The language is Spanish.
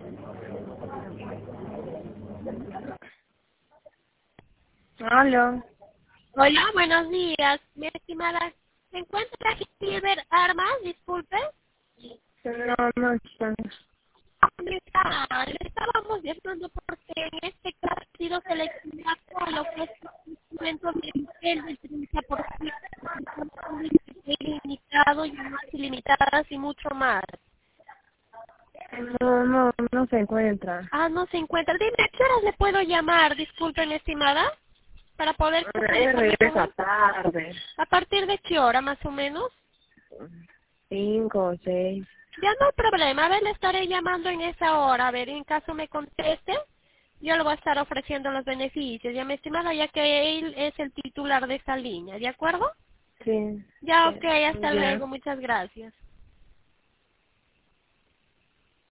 Aló. Hola, buenos días. Mi estimada, ¿se encuentra aquí Silver Armas? Disculpe. No, no está. Le estábamos llamando porque en este caso ha sido seleccionado lo que es un instrumento de nivel del 30%, ilimitado, llamadas ilimitadas y mucho más. No se encuentra. Ah, no se encuentra. Dime, ¿a qué horas le puedo llamar? Disculpe, mi estimada, para poder Ella comunicarme con regresa él. tarde. ¿A partir de qué hora, más o menos? 5 o 6. Ya no hay problema, a ver, le estaré llamando en esa hora, a ver, en caso me conteste, yo le voy a estar ofreciendo los beneficios, ya mi estimado, ya que él es el titular de esta línea, ¿de acuerdo? Sí. Ya, ok, hasta Ya. luego, muchas gracias.